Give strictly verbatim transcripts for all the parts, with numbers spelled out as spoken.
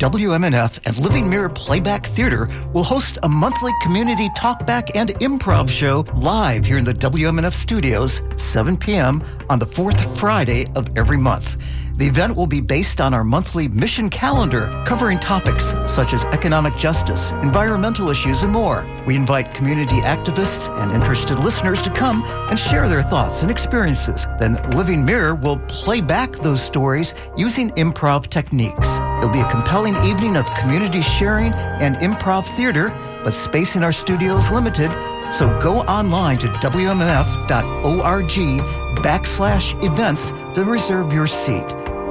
W M N F and Living Mirror Playback Theater will host a monthly community talkback and improv show live here in the W M N F studios, seven p.m. on the fourth Friday of every month. The event will be based on our monthly mission calendar, covering topics such as economic justice, environmental issues, and more. We invite community activists and interested listeners to come and share their thoughts and experiences. Then Living Mirror will play back those stories using improv techniques. It'll be a compelling evening of community sharing and improv theater, but space in our studio is limited, so go online to W M N F dot org backslash events to reserve your seat.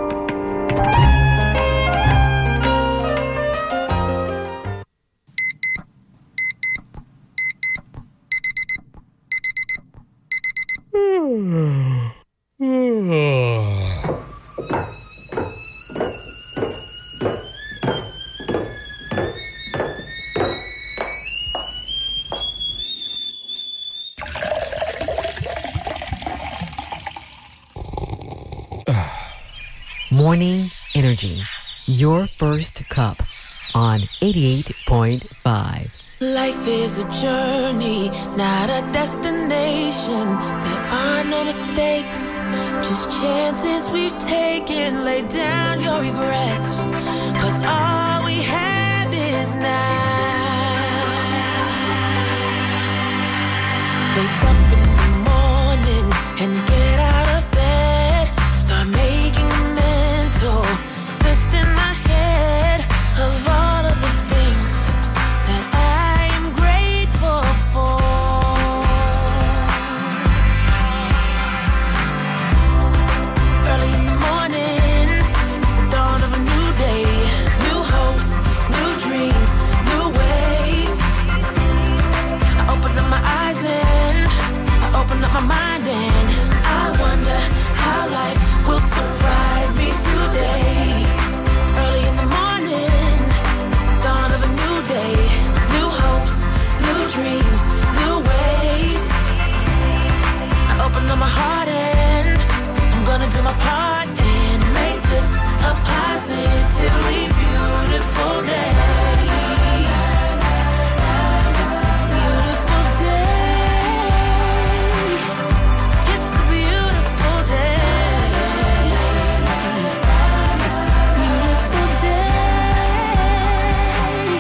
Morning Energy, your first cup on eighty-eight point five. Life is a journey, not a destination. There are no mistakes, just chances we've taken. Lay down your regrets, 'cause all we have is now. Wake up in the morning and get out of bed. Start making a mental list in my head of all of the things that I am grateful for. Early in the morning, it's the dawn of a new day. New hopes, new dreams, new ways. I open up my eyes and I open up my mind and I wonder how life will surprise me today. Early in the morning, it's the dawn of a new day. New hopes, new dreams, new ways. I open up my heart and I'm gonna do my part and make this a positively beautiful day. It's a beautiful day. It's a beautiful day. It's a beautiful day.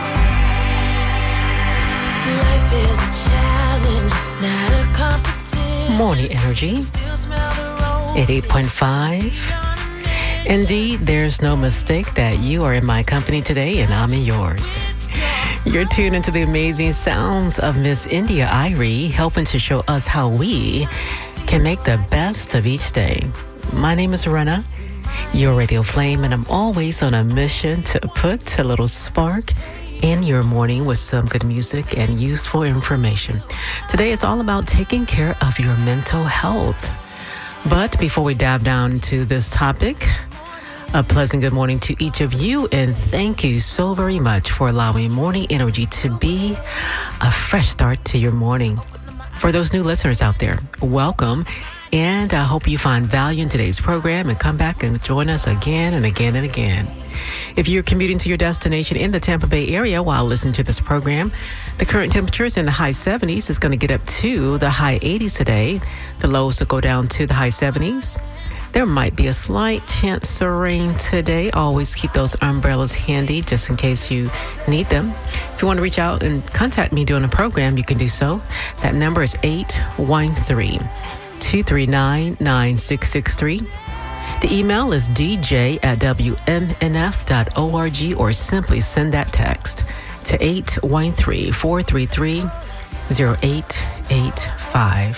Life is a challenge, not a competition. Morning Energy, Still smell the rose. eighty-eight point five. Indeed, there's no mistake that you are in my company today and I'm in yours. You're tuned into the amazing sounds of Miss India Irie, helping to show us how we can make the best of each day. My name is Rena, your radio flame, and I'm always on a mission to put a little spark in your morning with some good music and useful information. Today is all about taking care of your mental health. But before we dive down into this topic, a pleasant good morning to each of you, and thank you so very much for allowing Morning Energy to be a fresh start to your morning. For those new listeners out there, welcome, and I hope you find value in today's program and come back and join us again and again and again. If you're commuting to your destination in the Tampa Bay area while listening to this program, the current temperature is in the high seventies. It's going to get up to the high eighties today. The lows will go down to the high seventies. There might be a slight chance of rain today. Always keep those umbrellas handy just in case you need them. If you want to reach out and contact me during the program, you can do so. That number is eight one three, two three nine, nine six six three. The email is d j at w m n f dot org, or simply send that text to eight one three, four three three, zero eight eight five.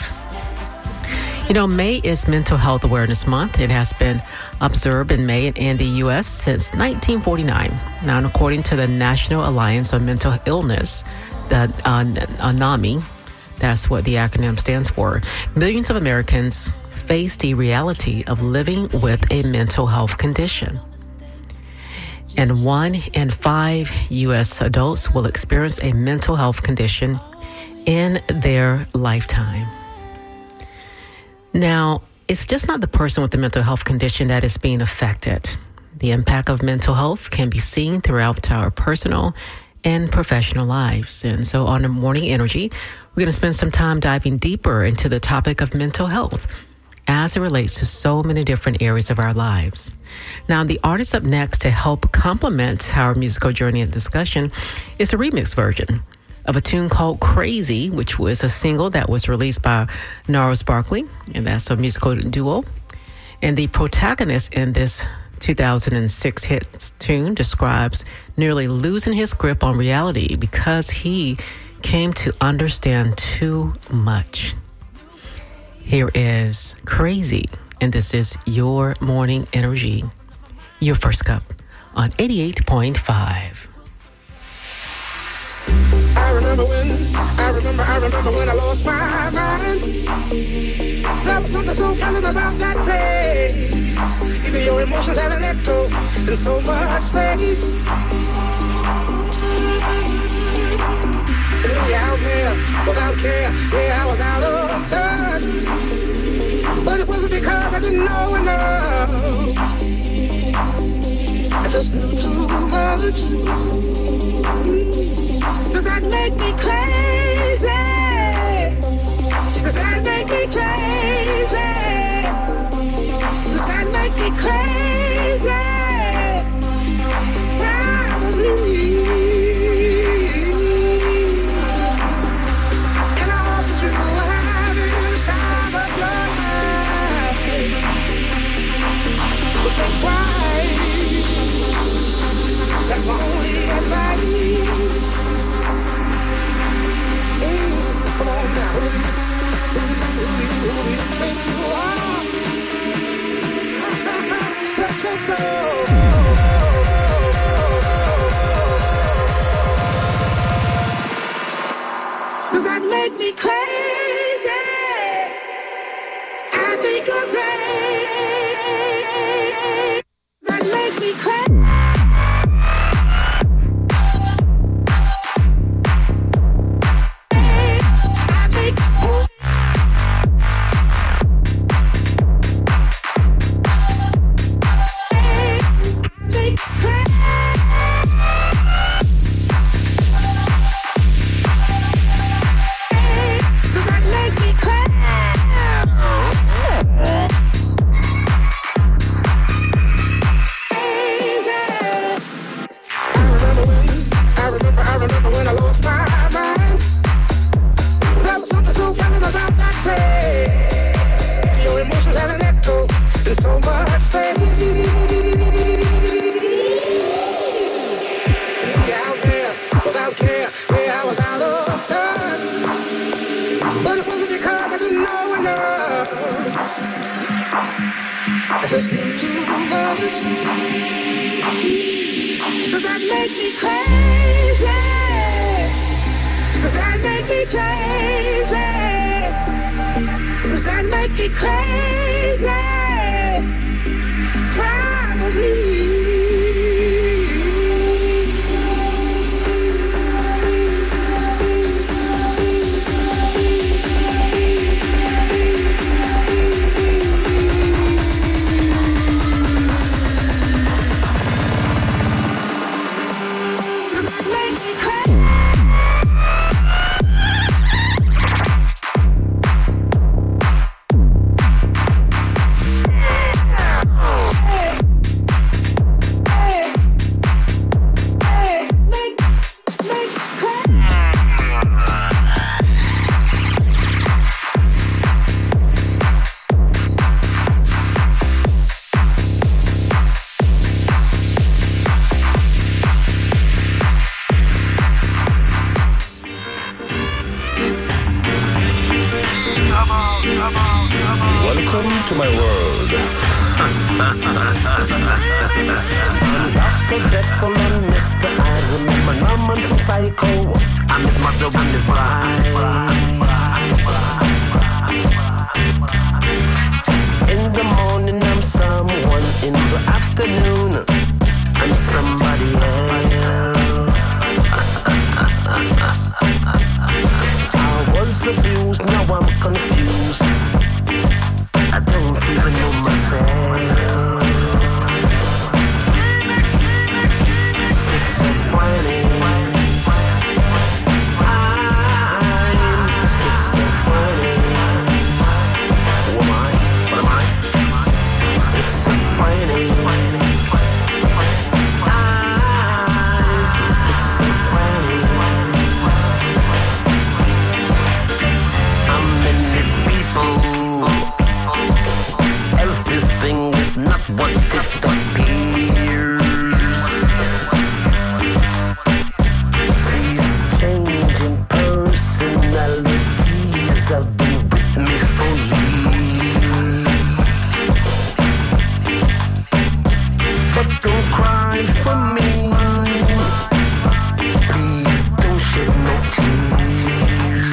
You know, May is Mental Health Awareness Month. It has been observed in May in the U S since nineteen forty-nine. Now, according to the National Alliance on Mental Illness, the uh, NAMI, that's what the acronym stands for, millions of Americans face the reality of living with a mental health condition. And one in five U S adults will experience a mental health condition in their lifetime. Now, it's just not the person with the mental health condition that is being affected. The impact of mental health can be seen throughout our personal and professional lives. And so on the Morning Energy, we're going to spend some time diving deeper into the topic of mental health as it relates to so many different areas of our lives. Now, the artist up next to help complement our musical journey and discussion is a remix version of a tune called Crazy, which was a single that was released by Gnarls Barkley, and that's a musical duo. And the protagonist in this two thousand six hit tune describes nearly losing his grip on reality because he came to understand too much. Here is Crazy, and this is Your Morning Energy, your first cup on eighty-eight point five. I remember when, I remember, I remember when I lost my mind. There was something so pleasant about that face. Even your emotions had an echo in so much space. And yeah, out there, without care, yeah, I was out of touch. But it wasn't because I didn't know enough. I just knew too much. Does that make me crazy? Does that make me crazy? Does that make me crazy? Probably. And I hope that you have inside of your mind. But think twice. That's my only advice. Come on now, who do you, who do you, who do you think you are? Bless your soul. Does that make me crazy? I think you're crazy. Does that make me crazy? I don't even know myself. cry for me. Please don't shed no tears.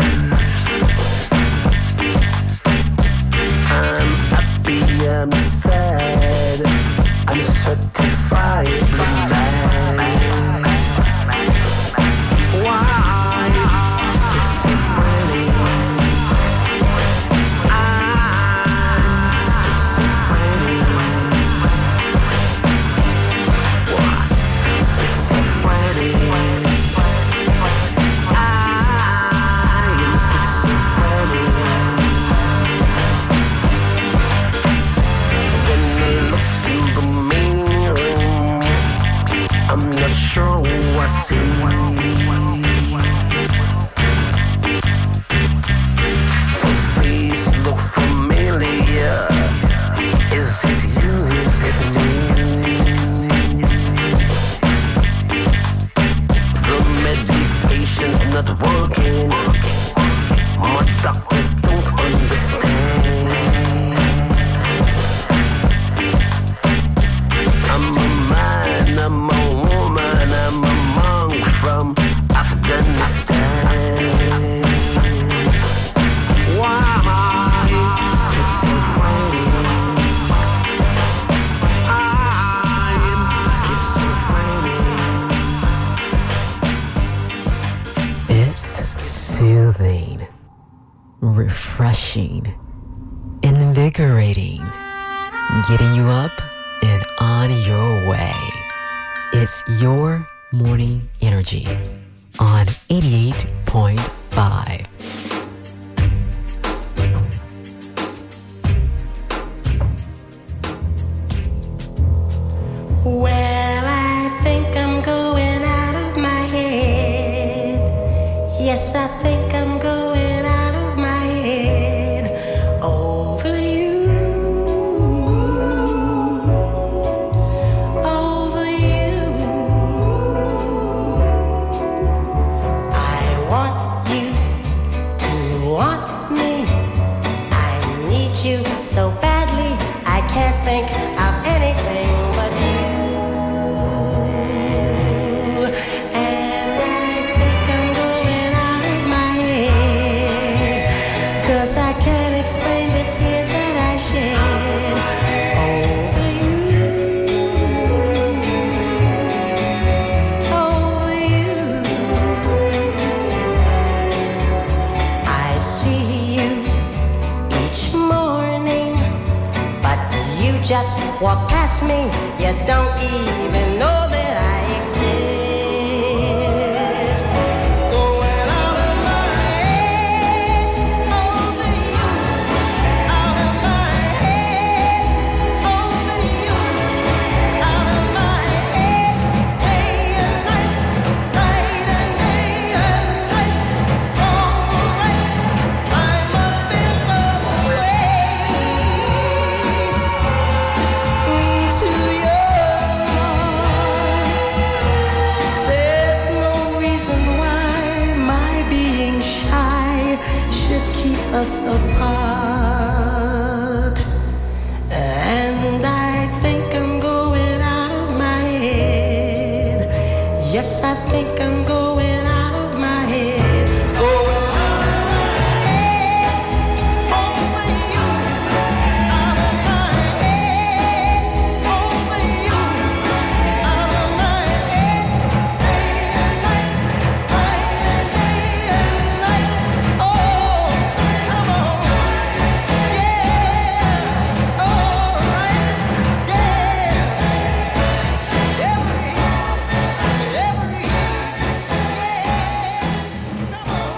I'm happy, I'm sad, I'm certifiably mad. Why schizophrenic? I'm schizophrenic. Why schizophrenic? I am schizophrenic. When I look in the mirror, I'm not sure who I see. The face look familiar. Is it you? Is it me? The medication's not working. My doctors don't understand. I'm a man, I'm a woman, I'm a monk from Afghanistan. Why am I schizophrenic? I'm schizophrenic. It's soothing, refreshing, invigorating, getting you up and on your way. It's your morning energy on eighty-eight point five. Well, I think I'm going out of my head. Yes, I think I'm going out of my head over you. Over you. I want you to want me. I need you so badly. I can't think of anything but you. And I think I'm going out of my head, 'cause I can't explain the tears that I shed over you. Over you. I see you each morning, but you just walk past me. You don't even know that I exist. Going out of my head over you. Out of my head over you. Out of my head day and night. Night and day and night. Alright, I must be away to your heart. There's no reason why my being shy should keep us apart. And I think I'm going out of my head. Yes, I think I'm going out of my head. Going out of my head over you. Out of my head over you. Out of my head day and night. Night and day and night. Oh, come on. Yeah. All right. Yeah. Every, every, yeah. Come on.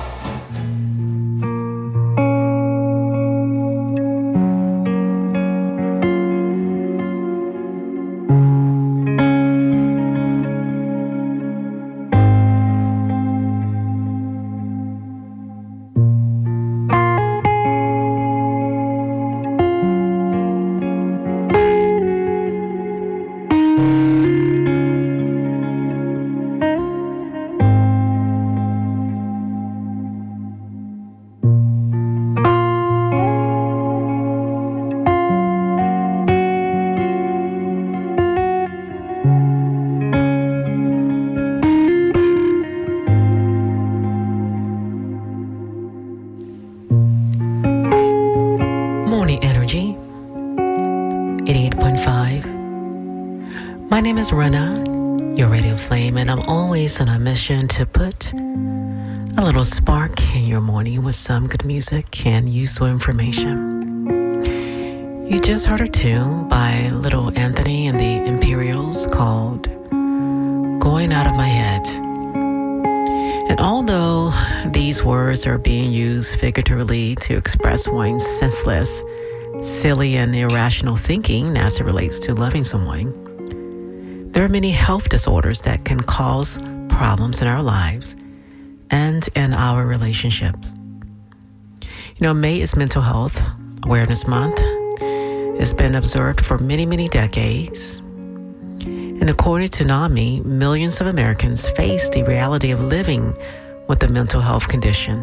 name is Rena, your radio flame, and I'm always on a mission to put a little spark in your morning with some good music and useful information. You just heard a tune by Little Anthony and the Imperials called Going Out of My Head. And although these words are being used figuratively to express one's senseless, silly, and irrational thinking as it relates to loving someone, there are many health disorders that can cause problems in our lives and in our relationships. You know, May is Mental Health Awareness Month. It's been observed for many, many decades. And according to NAMI, millions of Americans face the reality of living with a mental health condition.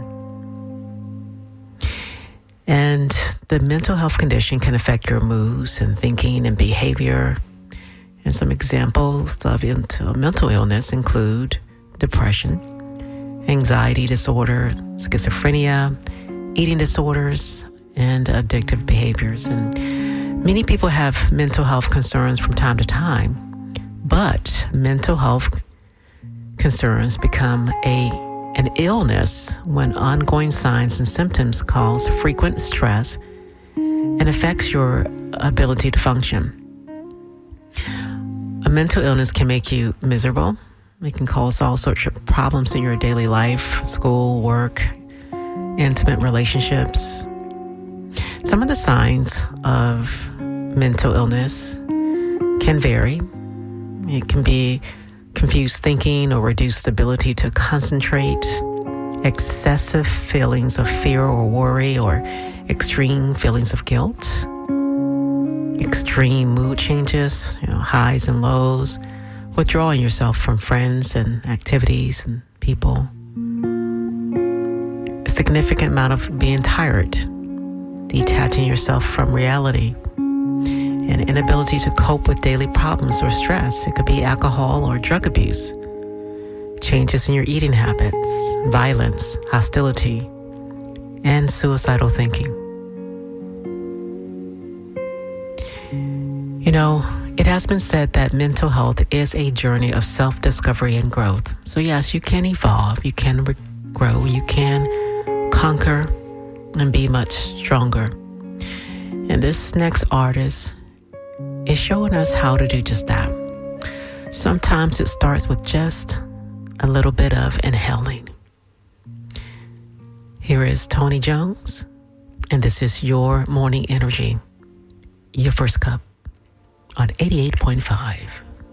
And the mental health condition can affect your moods and thinking and behavior. And some examples of mental illness include depression, anxiety disorder, schizophrenia, eating disorders, and addictive behaviors. And many people have mental health concerns from time to time, but mental health concerns become a an illness when ongoing signs and symptoms cause frequent stress and affects your ability to function. A mental illness can make you miserable. It can cause all sorts of problems in your daily life, school, work, intimate relationships. Some of the signs of mental illness can vary. It can be confused thinking or reduced ability to concentrate, excessive feelings of fear or worry, or extreme feelings of guilt, extreme mood changes, you know, highs and lows, withdrawing yourself from friends and activities and people, a significant amount of being tired, detaching yourself from reality, and inability to cope with daily problems or stress. It could be alcohol or drug abuse, changes in your eating habits, violence, hostility, and suicidal thinking. You know, it has been said that mental health is a journey of self-discovery and growth. So yes, you can evolve, you can re- grow, you can conquer and be much stronger. And this next artist is showing us how to do just that. Sometimes it starts with just a little bit of inhaling. Here is Tony Jones, and this is Your Morning Energy, your first cup on eighty-eight point five.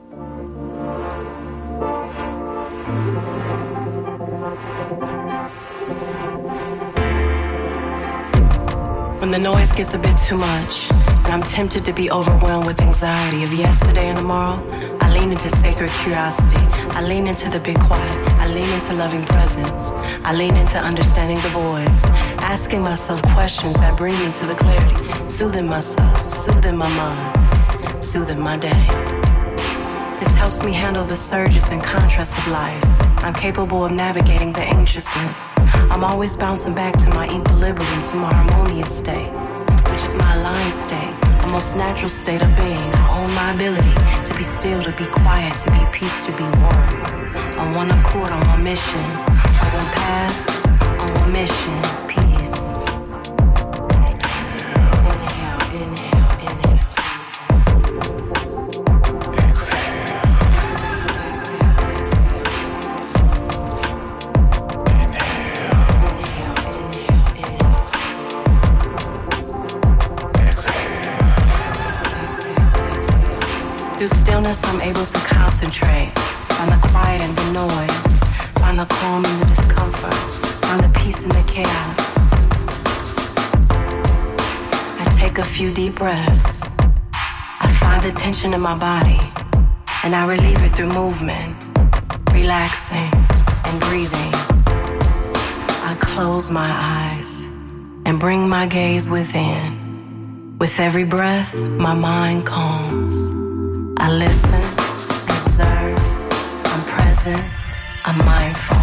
When the noise gets a bit too much, and I'm tempted to be overwhelmed with anxiety of yesterday and tomorrow, I lean into sacred curiosity. I lean into the big quiet. I lean into loving presence. I lean into understanding the voids, asking myself questions that bring me to the clarity, soothing myself, soothing my mind, soothing my day. This helps me handle the surges and contrasts of life. I'm capable of navigating the anxiousness. I'm always bouncing back to my equilibrium, to my harmonious state, which is my aligned state, a most natural state of being. I own my ability to be still, to be quiet, to be peace, to be one. On one accord, on one mission, on one path, on one mission, peace. Through stillness, I'm able to concentrate on the quiet and the noise, find the calm in the discomfort, find the peace in the chaos. I take a few deep breaths. I find the tension in my body, and I relieve it through movement, relaxing and breathing. I close my eyes and bring my gaze within. With every breath, my mind calms. I listen, observe, I'm present, I'm mindful.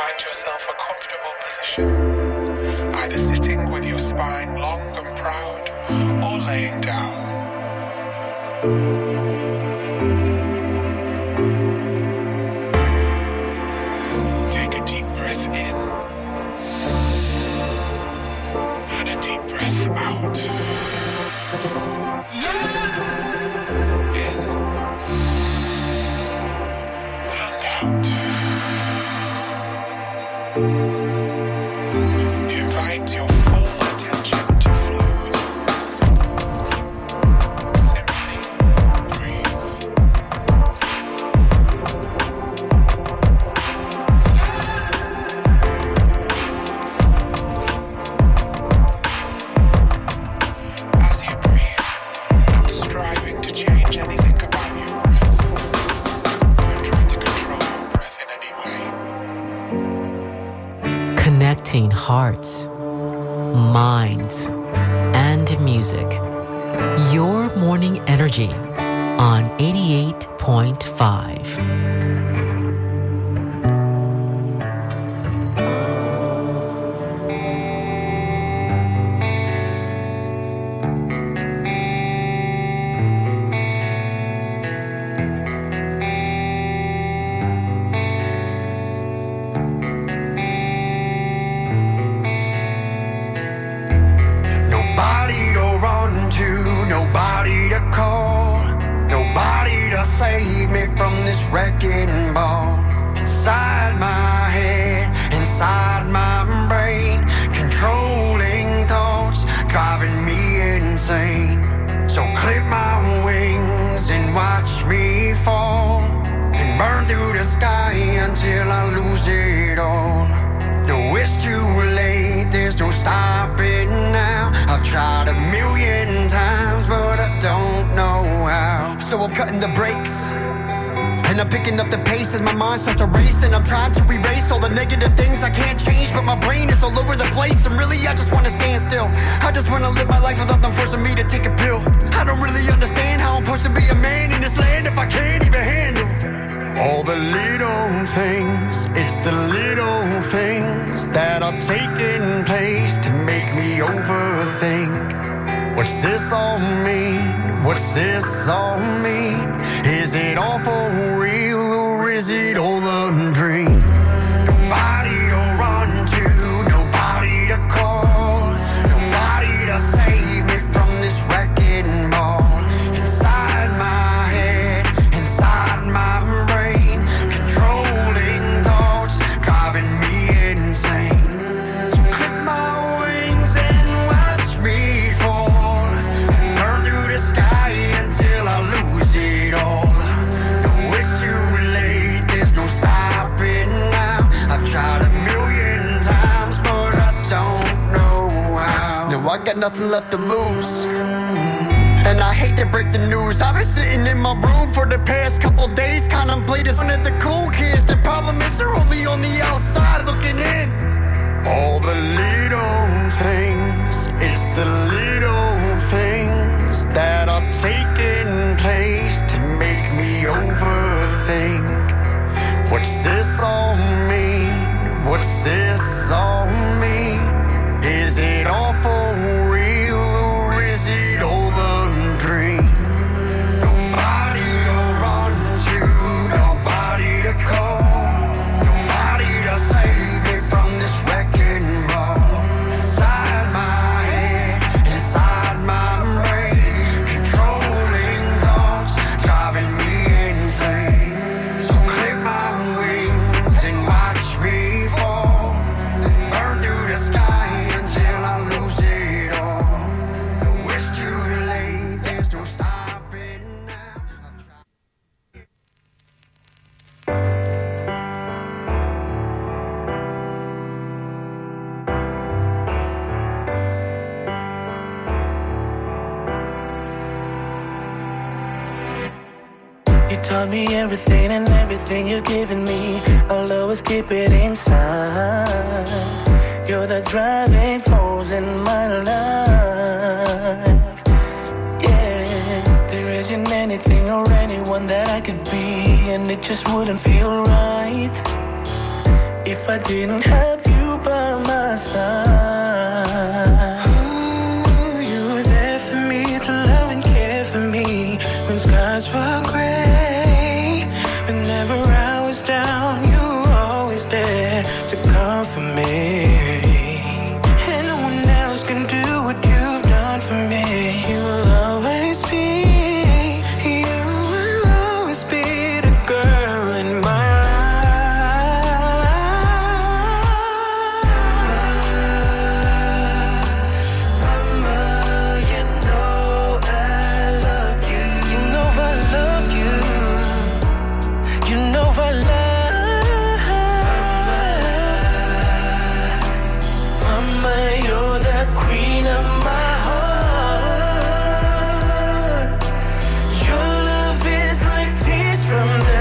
Find yourself a comfortable position, either sitting with your spine long and proud or laying down. Take a deep breath in and a deep breath out. In and out. Invite your full attention to flow through. Simply breathe. As you breathe, not striving to change anything about your breath. Not trying to control your breath in any way. Connecting hearts, minds, and music. Your morning energy on eighty-eight point five. Nobody to run to, nobody to call, nobody to save me from this wrecking ball. Inside my head, inside my brain, controlling thoughts, driving me insane. So clip my wings and watch me fall, and burn through the sky until I lose it all. No, it's too late, there's no stopping now. I've tried a million times, but I don't know how. So I'm cutting the brakes, and I'm picking up the pace as my mind starts to race. And I'm trying to erase all the negative things I can't change, but my brain is all over the place. And really I just want to stand still. I just want to live my life without them forcing me to take a pill. I don't really understand how I'm supposed to be a man in this land if I can't even handle all the little things. It's the little things that are taking place to make me overthink. What's this all mean? What's this all mean? Is it all for real or is it all a dream? Nobody to run to, nobody to call, nobody to save me from this wrecking ball. Inside my head, inside my brain, controlling thoughts, driving me insane. So clip my wings and watch me fall, and burn through the sky until I lose it all. No, it's too late, there's no stopping now. I've tried a million times, but I don't know how. Now I got nothing left to lose, and I hate to break the news. I've been sitting in my room for the past couple days, contemplating one of the cool kids. The problem is they're only on the outside looking in. All the little things, it's the little things that are taking place to make me overthink. What's this all mean? What's this all mean? Is it all for real or is it all a dream? Nobody to run to, nobody to call, nobody to save me from this wrecking ball. Inside my head, inside my brain, controlling thoughts, driving me insane. So clip my wings and watch me fall, burn through the sky until I lose it all. No, it's too late, there's no stopping now. You taught me everything and everything you're giving me, I'll always keep it inside. You're the driving force in my life. Yeah, there isn't anything or anyone that I could be, and it just wouldn't feel right if I didn't have you by my side. Ooh, you were there for me, to love and care for me when skies were gray. Whenever I was down, you were always there to comfort me. And no one else can do what you've done for me. You will always be, you will always be the girl in my life. Mama, you know I love you. You know I love you. You know I love you. Mama, you're the queen of my heart. Your love is like tears from the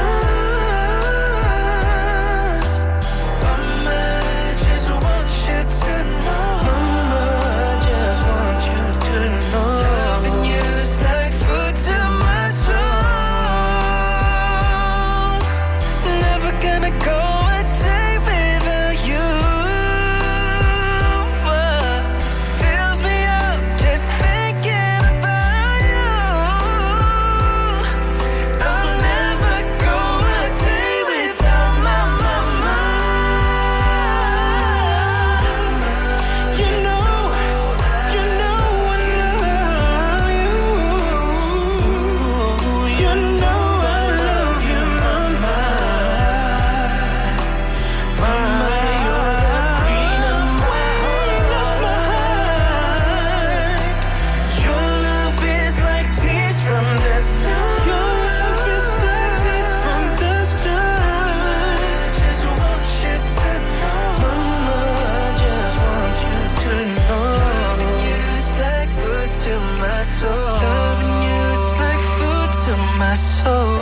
stars. Mama, I just want you to know. Mama, I just want you to know. Loving you is like food to my soul. Never gonna go a day without you. Fills me up just thinking about you. I'll never go a day without my mama. You know, you know I love you. You know I love you, mama. Mama, you're the queen of my heart. Your love is like tears from the stars. Your love is like tears from the stars. I just want you to know. Mama, I just want you to know. Loving you is like food to my soul. Loving you is like food to my soul.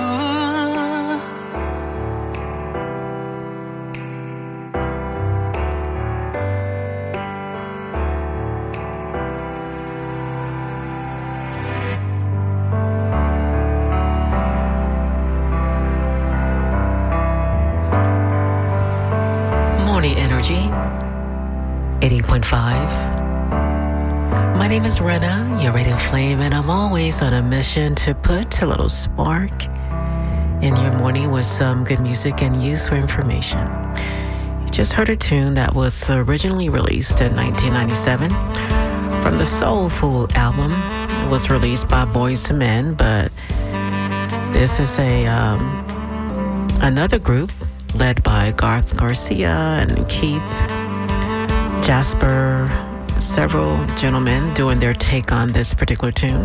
Morning Energy, eighty point five. My name is Rena, your radio flame, and I'm always on a mission to put a little spark in your morning with some good music and useful information. You just heard a tune that was originally released in nineteen ninety-seven from the Soulful album. It was released by Boyz two Men, but this is a um, another group led by Garth Garcia and Keith Jasper, several gentlemen doing their take on this particular tune.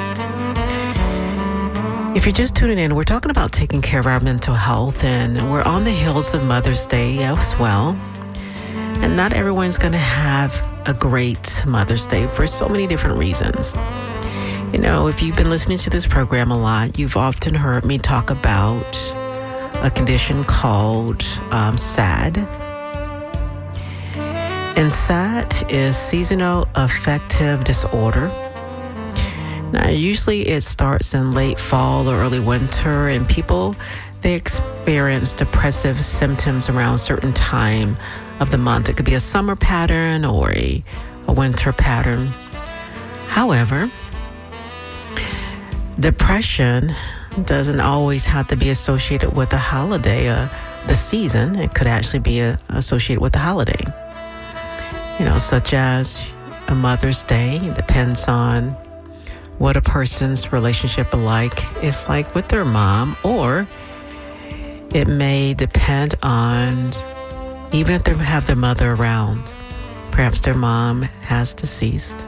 If you're just tuning in, we're talking about taking care of our mental health, and we're on the heels of Mother's Day as well. And not everyone's going to have a great Mother's Day for so many different reasons. You know, if you've been listening to this program a lot, you've often heard me talk about a condition called um, S A D. And S A D is seasonal affective disorder. Now, usually it starts in late fall or early winter, and people, they experience depressive symptoms around a certain time of the month. It could be a summer pattern or a, a winter pattern. However, depression doesn't always have to be associated with a holiday, uh, the season. It could actually be uh, associated with a holiday. You know, such as a Mother's Day. It depends on what a person's relationship like is like with their mom, or it may depend on even if they have their mother around. Perhaps their mom has deceased.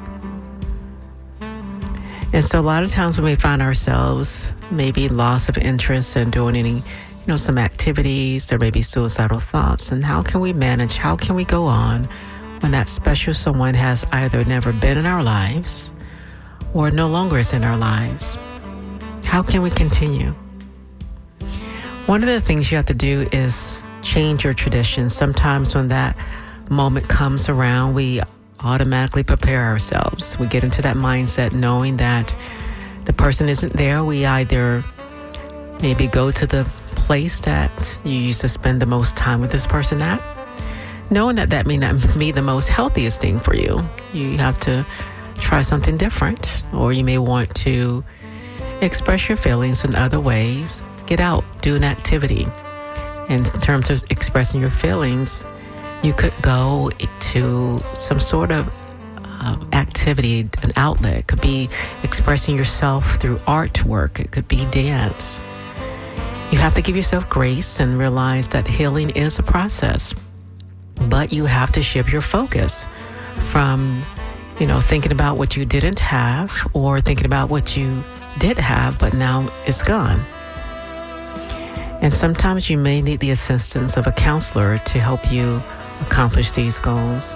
And so a lot of times we may find ourselves maybe loss of interest in doing any, you know, some activities. There may be suicidal thoughts. And how can we manage? How can we go on when that special someone has either never been in our lives or no longer is in our lives? How can we continue? One of the things you have to do is change your traditions. Sometimes when that moment comes around, we automatically prepare ourselves. We get into that mindset knowing that the person isn't there. We either maybe go to the place that you used to spend the most time with this person at, knowing that that may not be the most healthiest thing for you. You have to try something different, or you may want to express your feelings in other ways. Get out, do an activity. In terms of expressing your feelings, you could go to some sort of uh, activity, an outlet. It could be expressing yourself through artwork. It could be dance. You have to give yourself grace and realize that healing is a process. But you have to shift your focus from, you know, thinking about what you didn't have or thinking about what you did have, but now it's gone. And sometimes you may need the assistance of a counselor to help you accomplish these goals.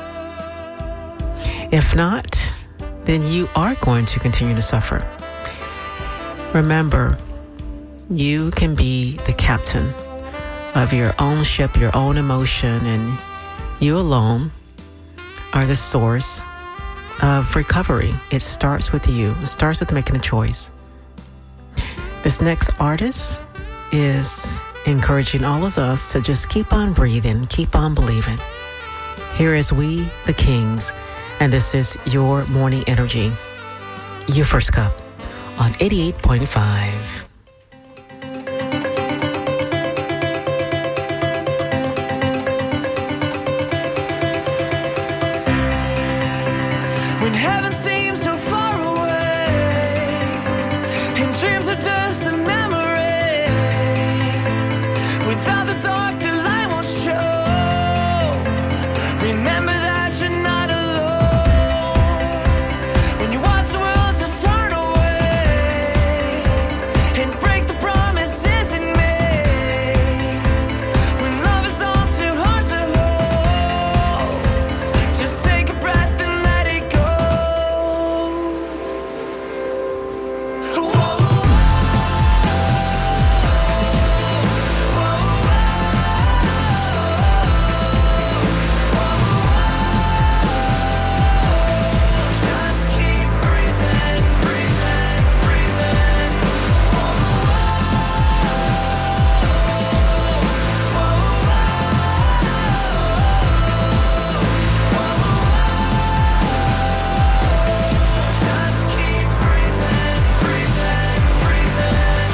If not, then you are going to continue to suffer. Remember, you can be the captain of your own ship, your own emotion, and you alone are the source of recovery. It starts with you. It starts with making a choice. This next artist is encouraging all of us to just keep on breathing, keep on believing. Here is We the Kings, and this is Your Morning Energy, your first cup on eighty-eight point five. When heaven seems so far away, and dreams are just a memory, without the dark, the light won't show. Remember that you're not alone. When you watch the world just turn away and break the promises it made, when love is all too hard to hold, just take a breath and let it go. Just keep breathing, breathing, breathing. Just keep breathing, breathing, breathing.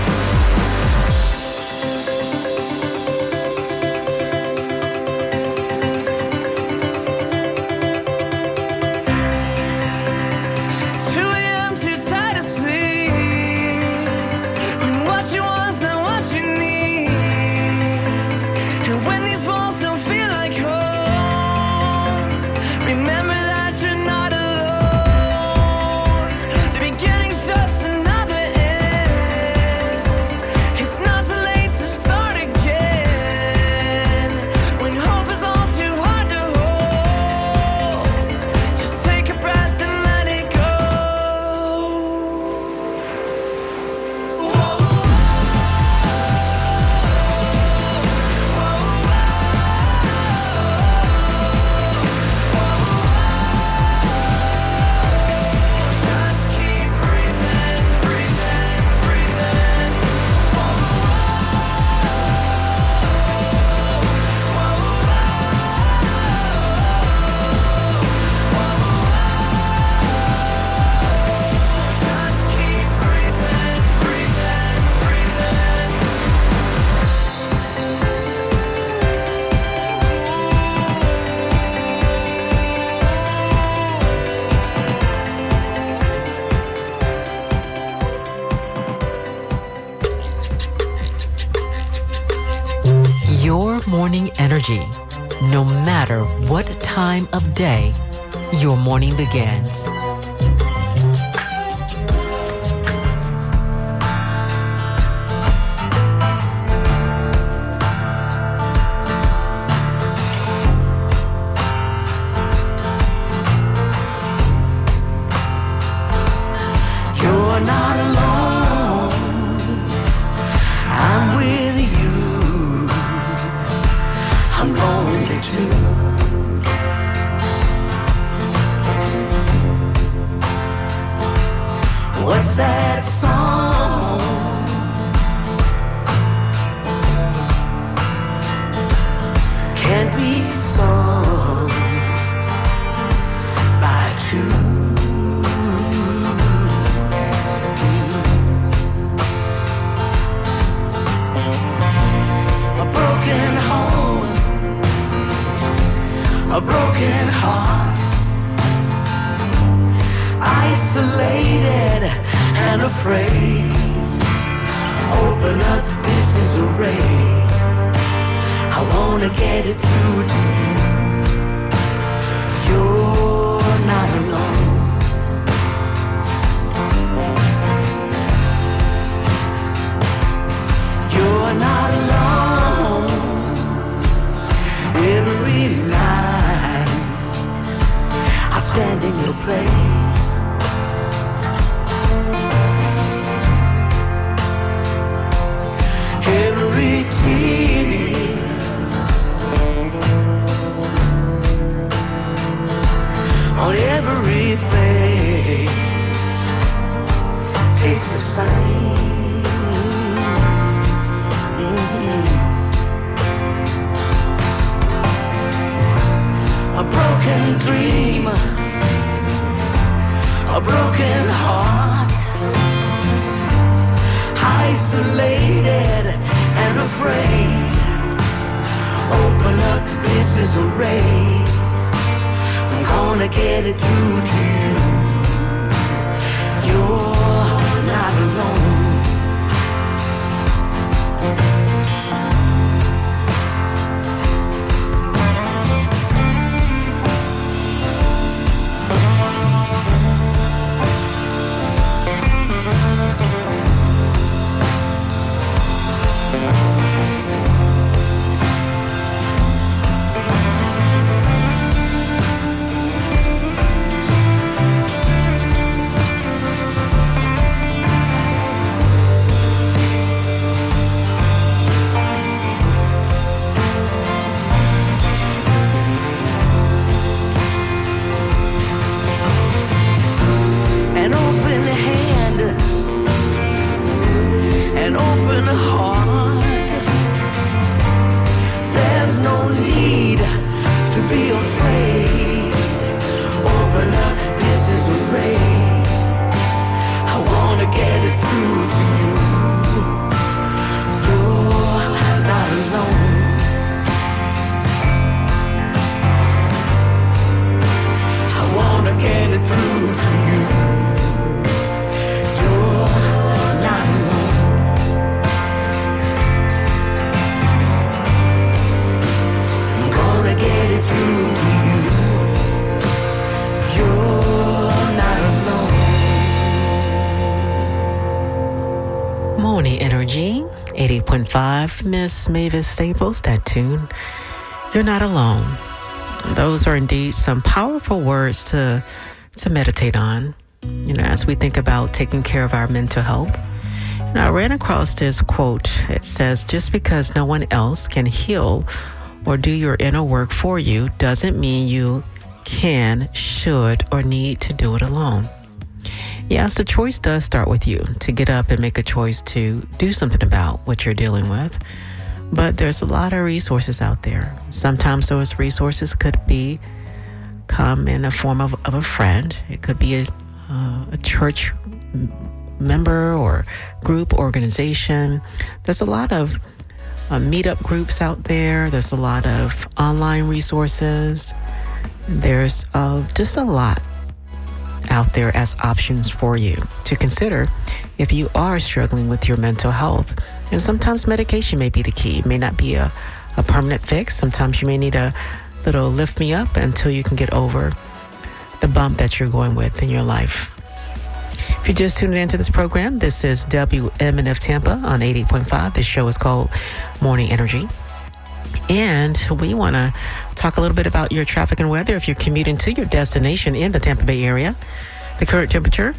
two a.m. too tired to sleep, when what you want's not what you need, and when these walls don't feel like home, remember that you're not alone. The beginning's just another end. It's not too late to start again. When hope is all too hard to hold, just take a breath and let it go. Just keep breathing, breathing, breathing. Just keep breathing, breathing, breathing. Your morning energy. No matter what time of day your morning begins. You're not alone. I'm with you. I'm lonely too. What's that song a broken heart, isolated and afraid. Open up, this is a ray. I wanna get it through to you. You're not alone. You're not alone. Every night I stand in your place. Every tear on every face tastes the same. Mm-hmm. A broken dream, a broken heart, isolated and afraid. Open up, this is a ray. I'm gonna get it through to you. You're not alone. eighty point five, Miss Mavis Staples, that tune, You're Not Alone. Those are indeed some powerful words to to meditate on, you know, as we think about taking care of our mental health. And I ran across this quote. It says, just because no one else can heal or do your inner work for you doesn't mean you can, should, or need to do it alone. Yes, the choice does start with you to get up and make a choice to do something about what you're dealing with. But there's a lot of resources out there. Sometimes those resources could be come in the form of, of a friend. It could be a, uh, a church member or group, organization. There's a lot of uh, meetup groups out there. There's a lot of online resources. There's uh, just a lot out there as options for you to consider if you are struggling with your mental health. And sometimes medication may be the key. It may not be a, a permanent fix. Sometimes you may need a little lift me up until you can get over the bump that you're going with in your life. If you're just tuning into this program, this is W M N F Tampa on eighty point five. This show is called Morning Energy. And we want to talk a little bit about your traffic and weather if you're commuting to your destination in the Tampa Bay area. The current temperature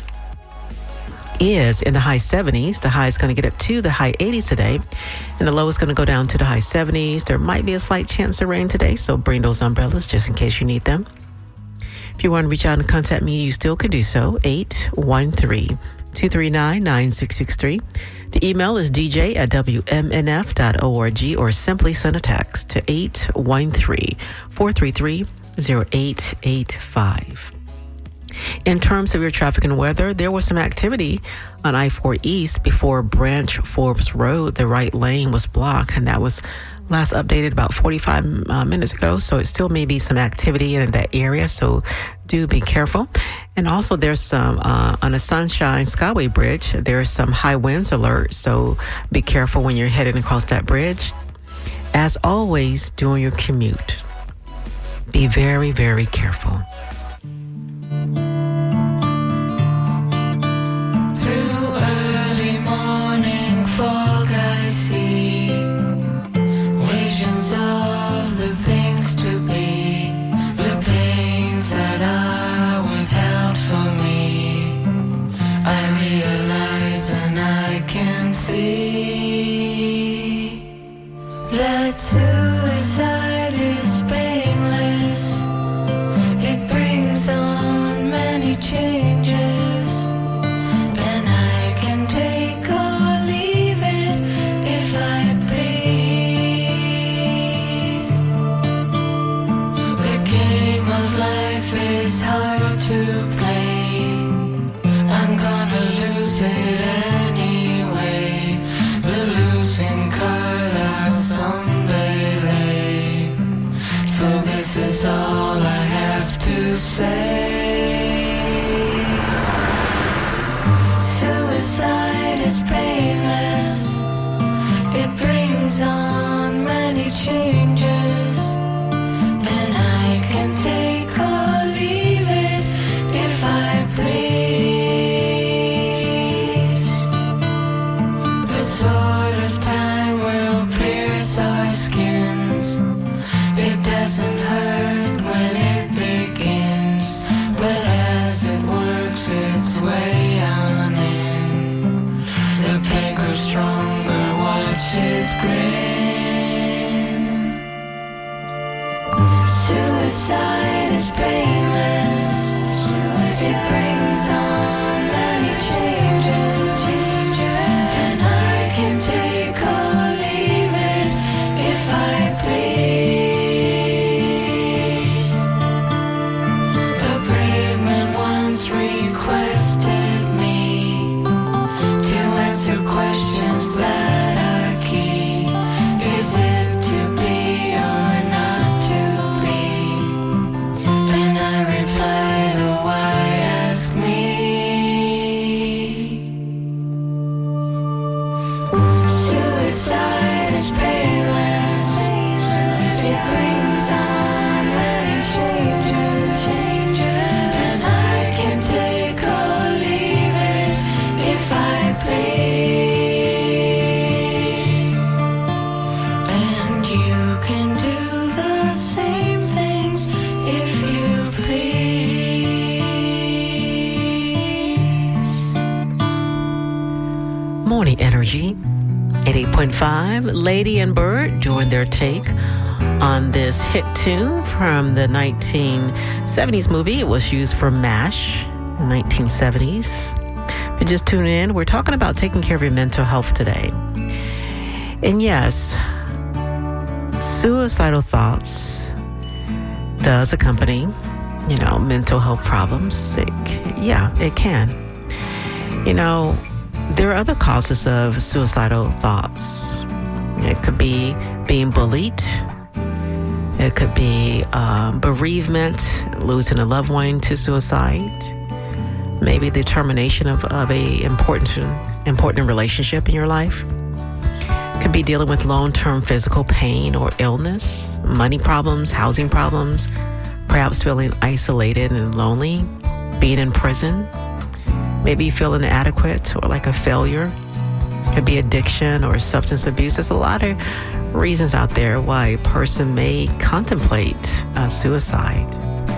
is in the high seventies. The high is going to get up to the high eighties today, and the low is going to go down to the high seventies. There might be a slight chance of rain today, so bring those umbrellas just in case you need them. If you want to reach out and contact me, you still can do so. eight one three, two three nine, nine six six three. The email is d j at w m n f dot org, or simply send a text to eight one three, four three three, zero eight eight five. In terms of your traffic and weather, there was some activity on I four East before Branch Forbes Road. The right lane was blocked, and that was last updated about forty-five uh, minutes ago, so it still may be some activity in that area, so do be careful. And also there's some, uh, on the Sunshine Skyway Bridge, there's some high winds alert, so be careful when you're heading across that bridge. As always, during your commute, be very, very careful. Through early morning fog I see visions of the things to be, the pains that are withheld from me. I realize and I can see that suicide is painless. It brings on many changes, and I can take or leave it if I please. The game of life is hard to play. I'm gonna lose it anyway. The losing card I someday lay. So this is all I have to say. Suicide is painless. It brings on many changes, and I can take or leave it if I please. The sword of time will pierce our skins. It doesn't hurt when it begins, but as it works its way on in, the pain grows stronger, watch it grin. Suicide is painless. It brings on many changes, and I can take or leave it if I please. A brave man once requested me to answer questions that are key. Is it to be or not to be? And I replied, oh, why ask me? Suicide is painless. It brings on many changes, and I can take or leave it if I please. And you can do the same things if you please. Morning Energy, eighty-eight point five. Lady and Bird joined their take on this hit tune from the nineteen seventies movie. It was used for MASH in the nineteen seventies. If you just tune in, we're talking about taking care of your mental health today. And yes, suicidal thoughts does accompany, you know, mental health problems. It, yeah, it can. You know, there are other causes of suicidal thoughts. It could be being bullied. It could be um, bereavement, losing a loved one to suicide. Maybe the termination of, of a important, important relationship in your life. It could be dealing with long-term physical pain or illness, money problems, housing problems, perhaps feeling isolated and lonely, being in prison. Maybe you feel inadequate or like a failure. It could be addiction or substance abuse. There's a lot of reasons out there why a person may contemplate uh, suicide.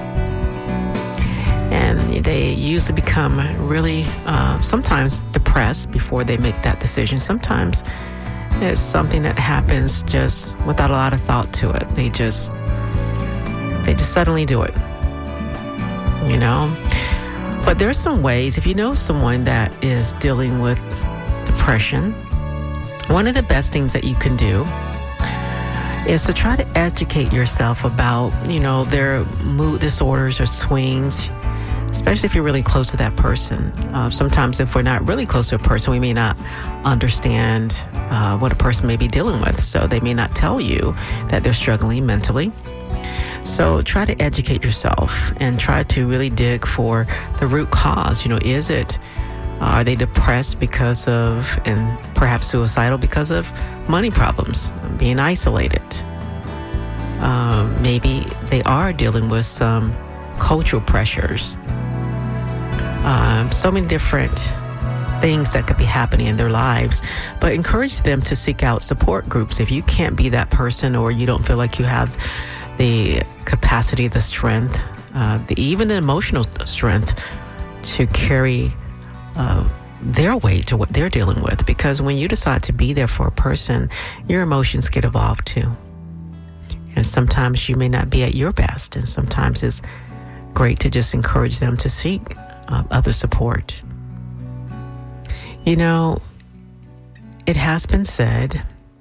And they usually become really, uh, sometimes depressed before they make that decision. Sometimes it's something that happens just without a lot of thought to it. They just, they just suddenly do it, you know? But there's some ways, if you know someone that is dealing with depression, one of the best things that you can do is to try to educate yourself about, you know, their mood disorders or swings. especially if you're really close to that person. Uh, sometimes if we're not really close to a person, we may not understand uh, what a person may be dealing with. So they may not tell you that they're struggling mentally. So try to educate yourself and try to really dig for the root cause. You know, is it, uh, are they depressed because of, and perhaps suicidal because of money problems, being isolated? Uh, maybe they are dealing with some cultural pressures. Um, so many different things that could be happening in their lives, but encourage them to seek out support groups. If you can't be that person, or you don't feel like you have the capacity, the strength, uh, the, even the emotional strength to carry uh, their weight to what they're dealing with, because when you decide to be there for a person, your emotions get involved too. And sometimes you may not be at your best, and sometimes it's great to just encourage them to seek uh, other support. You know, it has been said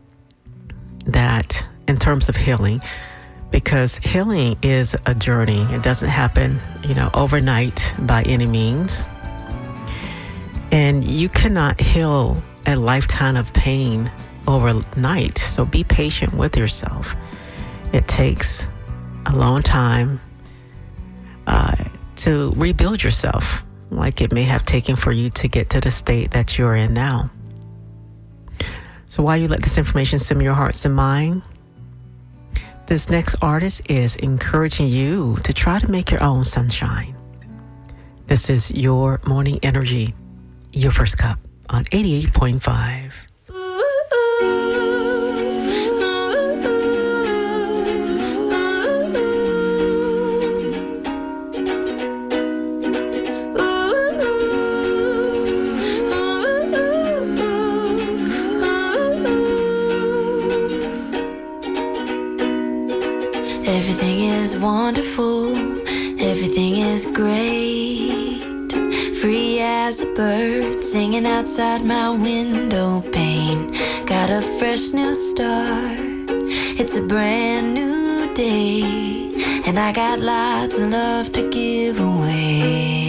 that in terms of healing, because healing is a journey, it doesn't happen, you know, overnight by any means. And you cannot heal a lifetime of pain overnight. So be patient with yourself. It takes a long time uh, to rebuild yourself, like it may have taken for you to get to the state that you're in now. So while you let this information simmer your hearts and mind, this next artist is encouraging you to try to make your own sunshine. This is Your Morning Energy, Your First Cup on eighty-eight point five. Everything is wonderful, everything is great. Free as a bird singing outside my window pane. Got a fresh new start, it's a brand new day, and I got lots of love to give away.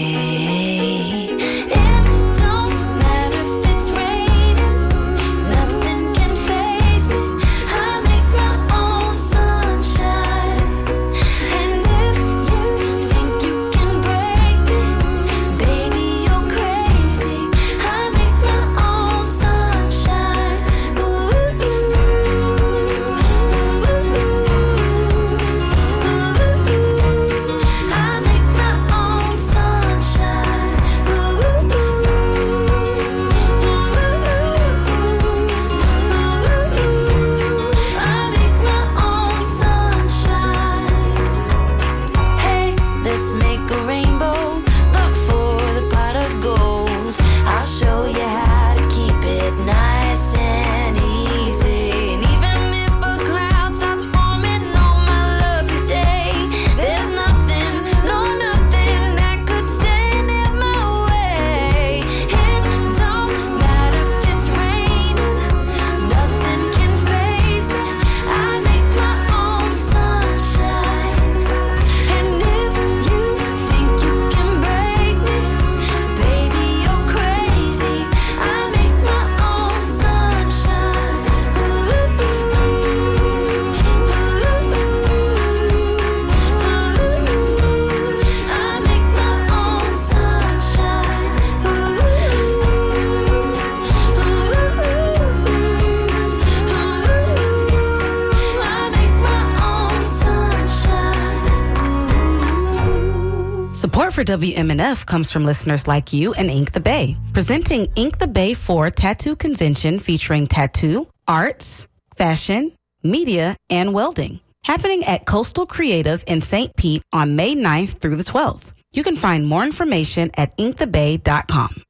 Support for W M N F comes from listeners like you and Ink the Bay, presenting Ink the Bay four Tattoo Convention featuring tattoo, arts, fashion, media, and welding. Happening at Coastal Creative in Saint Pete on May ninth through the twelfth. You can find more information at ink the bay dot com.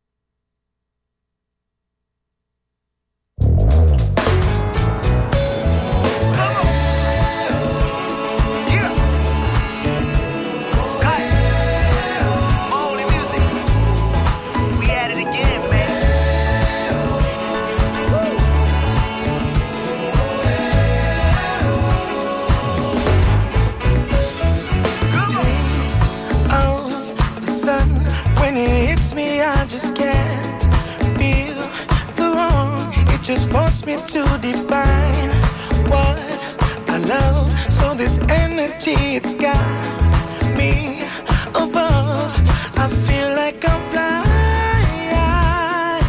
Sun energy, it's got me above. I feel like I'm flying,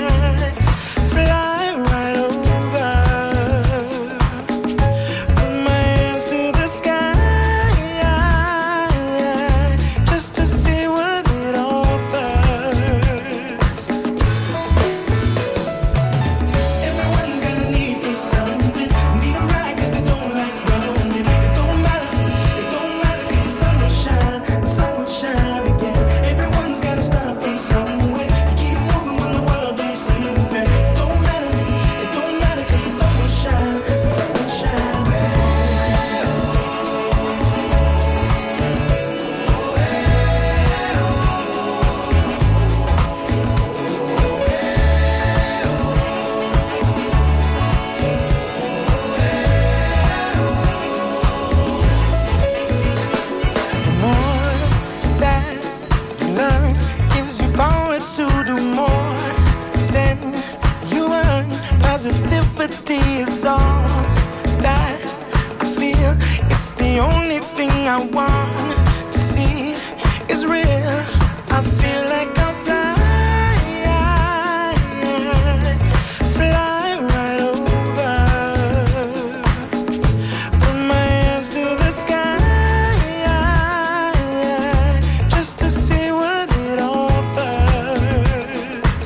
fly right over. Put my hands to the sky, just to see what it offers. Everyone's got a need for something, need a ride 'cause they don't like running. It don't matter, it don't matter 'cause the sun will shine, the sun will shine again. Everyone's gotta start from somewhere. You keep moving when the world don't seem fair. It don't matter, it don't matter 'cause the sun will shine, the sun will shine. The more that you learn gives you power to do more than you earn. Positivity is all that I feel. It's the only thing I want to see is real. I feel like I'm flying, fly right over. Put my hands to the sky, just to see what it offers.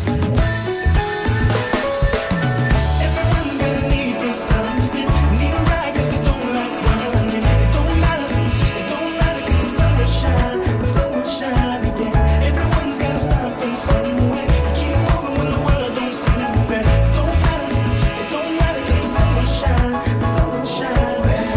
Everyone's got a need for something, need a ride 'cause they don't like running. It don't matter, it don't matter 'cause the sun will shine, the sun will shine again. Everyone's gotta start from somewhere. You keep moving when the world don't seem fair. It don't matter, it don't matter 'cause the sun will shine, the sun will shine.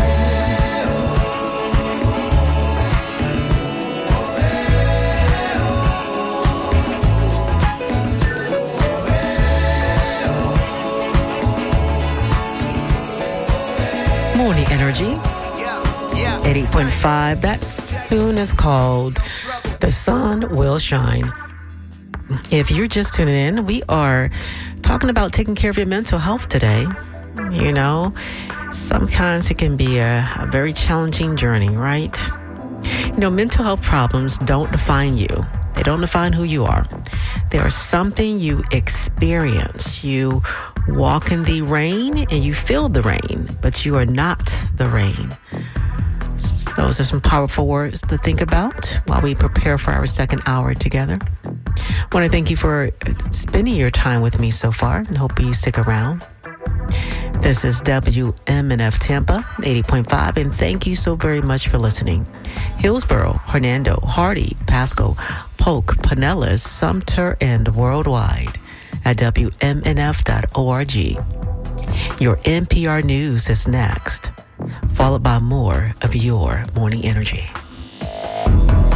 Morning Energy, eighty-eight point five. That soon is called The Sun Will Shine. If you're just tuning in, we are talking about taking care of your mental health today. You know, sometimes it can be a, a very challenging journey, right? You know, mental health problems don't define you. They don't define who you are. They are something you experience. You walk in the rain and you feel the rain, but you are not the rain. Those are some powerful words to think about while we prepare for our second hour together. I want to thank you for spending your time with me so far and hope you stick around. This is W M N F Tampa, eighty point five, and thank you so very much for listening. Hillsboro, Hernando, Hardy, Pasco, Polk, Pinellas, Sumter, and worldwide at W M N F dot org. Your N P R News is next, followed by more of your morning energy.